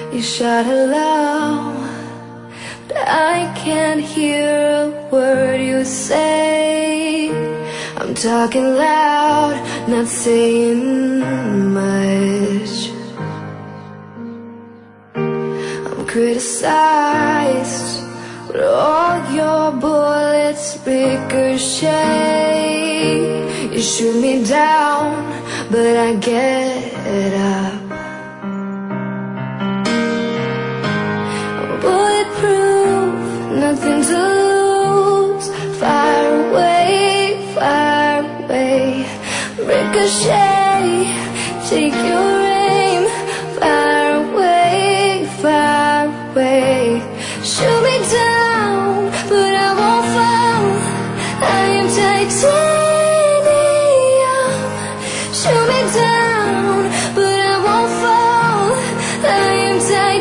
You shout hello, but I can't hear a word you say. I'm talking loud, not saying much. I'm criticized, but all your bullets ricochet. You shoot me down, but I get up. Bulletproof, nothing to lose. Fire away, ricochet, take your aim. Fire away, shoot me down, but I won't fall. I am titanium. Shoot me down, but I won't fall. I am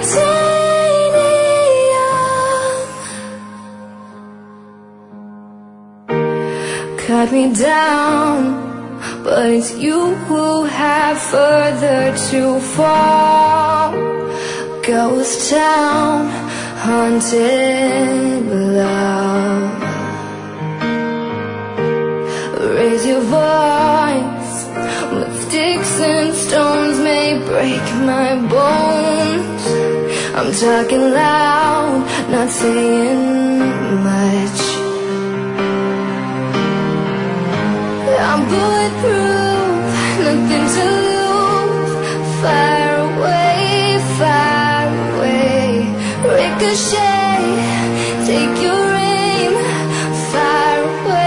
titanium. Cut me down, but it's you who have further to fall. Ghost town, haunted love. Raise your voice, but sticks and stones may break my bones. I'm talking loud, not saying much. I'm bulletproof, nothing to lose. Fire away, ricochet, take your aim. Fire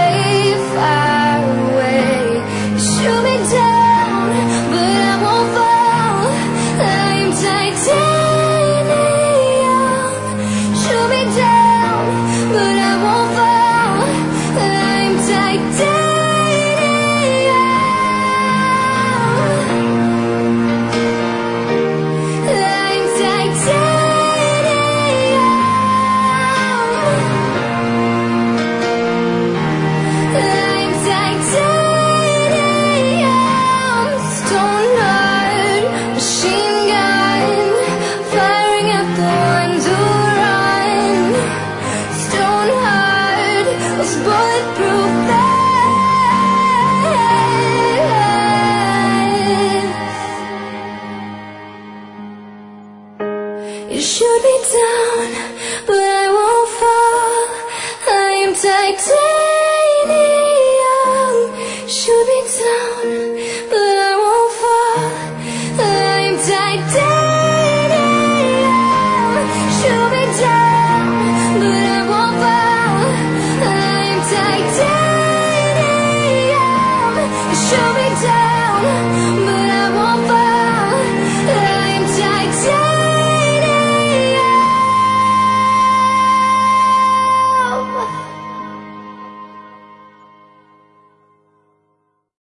away, shoot me down, but I won't fall. I'm titanium. Shoot me down, but I won't fall. I'm titanium. You shoot me down, but I won't fall. I am titanium.